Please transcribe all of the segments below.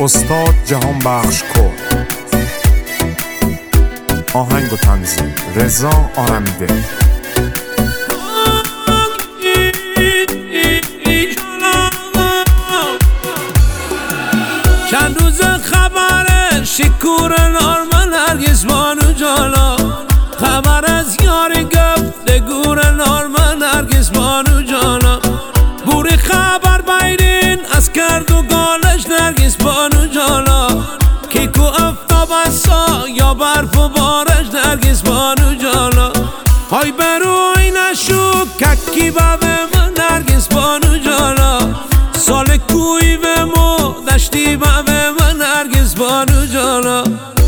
استاد جهان بخش کرد. آهنگ و تنظیم رضا آرمیده. چند روز خبر شکور نارمن هرگز بانو جانا، خبر از یاری گفتگور نارمن هرگز بانو جانا، بوری خبر بیرین از کرد و گالش نرگز بانو جانا، کیکو افتاب سا یا برف و بارش نرگز بانو جانا، های بروی نشو ککی بابه من نرگز بانو جانا، سال کوی و مو دشتی بابه من نرگز بانو جانا.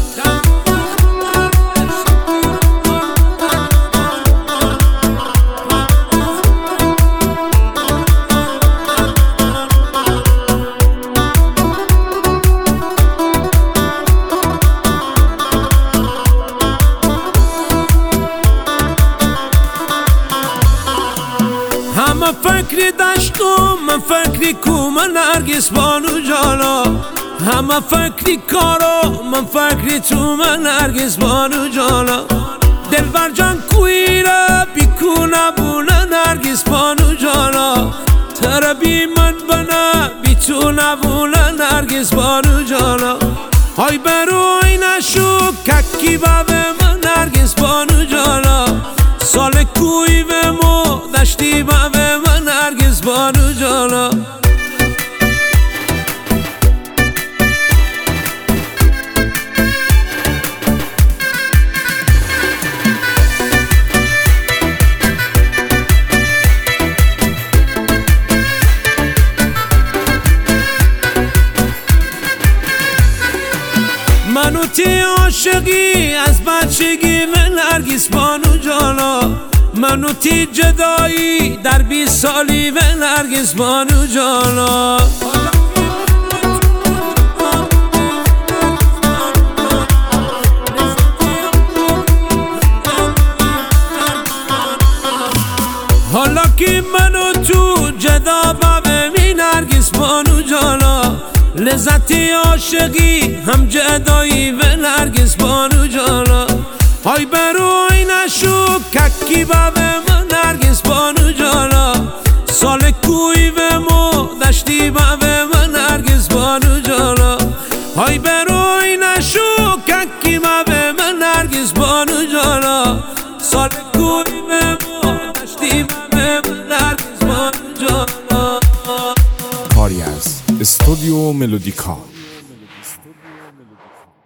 همه فکری داشتم من فکری کو من نرگس بانو جانا، همه فکری کارو من فکری تو من نرگس بانو جانا، دلبر جان کوی را بیکو نبونه نرگس بانو جانا، تر بی من بنا بی تو نبونه نرگس بانو جانا، های بروی نشو ککی بابه من نرگس بانو جانا، سال کوی و مو دشتی بابه من نرگس بانو جانا. منو تی عاشقی از بچگی من نرگس بانو جانا، منو تی جدایی در 20 سالی و نرگس بانو جانا، حالا که منو تو جدا بابه می نرگس بانو جانا، لذتی عاشقی هم جدایی و نرگس بانو جانا، های بروی نشو ککی بابه من نرگس بانو جانا، سال کوی و مو دشتی بابه من نرگس بانو جانا، های بروی نشو ککی بابه من نرگس بانو جانا، سال کوی و مو دشتی بابه من نرگس بانو جانا. کاری از استودیو ملودیکا.